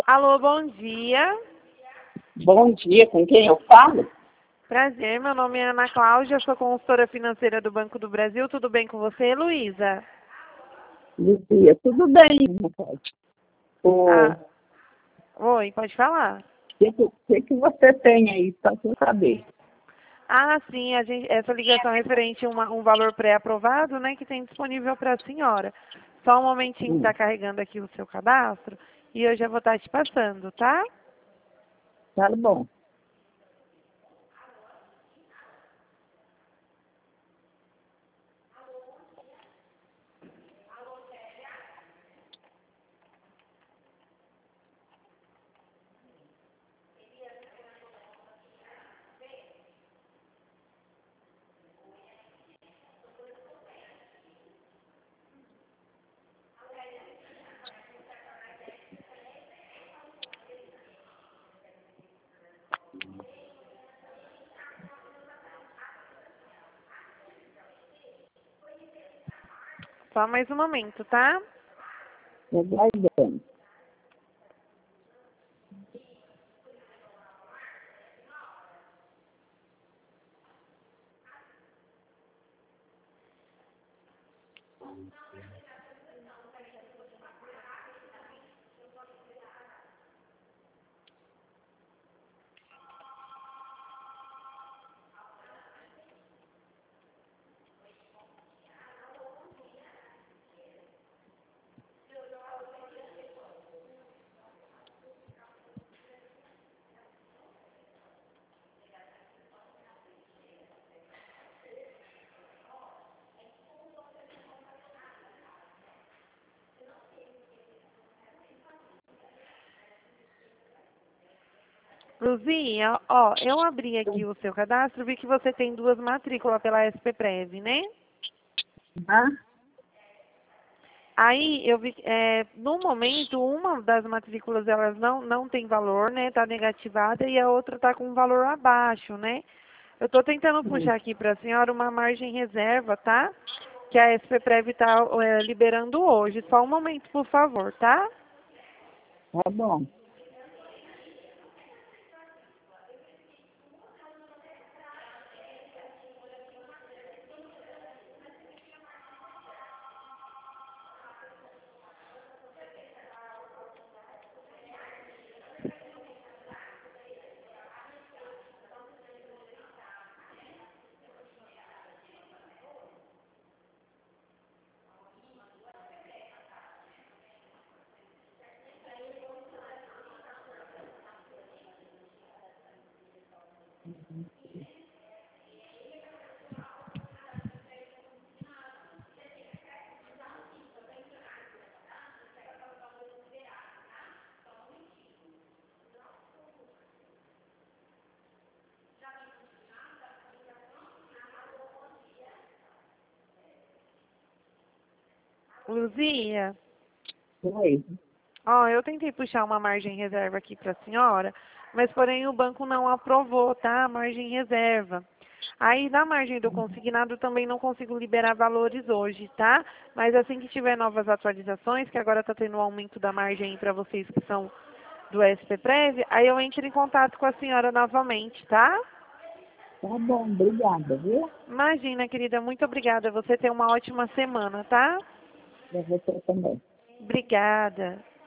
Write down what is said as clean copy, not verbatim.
Alô, bom dia. Bom dia, com quem eu falo? Prazer, meu nome é Ana Cláudia, sou consultora financeira do Banco do Brasil. Tudo bem com você, Luísa? Luzia, tudo bem, Raquel? O Ah, oi, pode falar. que você tem aí, só para eu saber? Ah, sim, essa ligação é referente a um valor pré-aprovado, né, que tem disponível para a senhora. Só um momentinho, está carregando aqui o seu cadastro e eu já vou estar te passando, tá? Tá bom. Só mais um momento, tá? Tô aguardando. Luzia, ó, eu abri aqui o seu cadastro, vi que você tem duas matrículas pela SPPrev, né? Ah, Aí eu vi, no momento, uma das matrículas elas não tem valor, né? Tá negativada e a outra tá com um valor abaixo, né? Eu tô tentando puxar aqui para a senhora uma margem reserva, tá? Que a SPPrev tá liberando hoje. Só um momento, por favor, tá? tá bom. Luzia, Oi. ó, eu tentei puxar uma margem reserva aqui para a senhora, mas porém o banco não aprovou, tá? A margem reserva. Aí na margem do consignado também não consigo liberar valores hoje, tá? Mas assim que tiver novas atualizações, que agora está tendo um aumento da margem para vocês que são do SPPrev, aí eu entro em contato com a senhora novamente, tá? Tá bom, obrigada, viu? Imagina, querida, muito obrigada. Você tem uma ótima semana, tá? Pra você também. Obrigada.